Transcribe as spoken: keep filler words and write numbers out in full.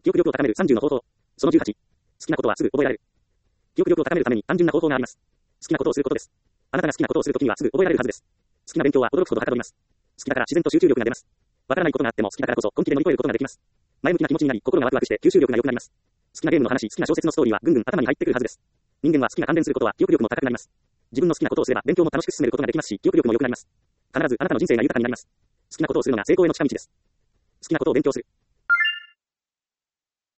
記憶力を高めるさんじゅうの方法。そのじゅうはち。好きなことはすぐ覚えられる。記憶力を高めるために単純な方法があります。好きなことをすることです。あなたが好きなことをするときにはすぐ覚えられるはずです。好きな勉強は驚くほどはかどります。好きだから自然と集中力が出ます。わからないことがあっても好きだからこそ本気で乗り越えることができます。前向きな気持ちになり、心がワクワクして吸収力が良くなります。好きなゲームの話、好きな小説のストーリーはぐんぐん頭に入ってくるはずです。人間は好きな関連することは記憶力も高くなります。自分の好きなことをすれば勉強も楽しく進めることができますし、記憶力も良くなります。必ずあなたの人生が豊かになります。好きなことをするのが成功への近道です。好きなことを勉強する。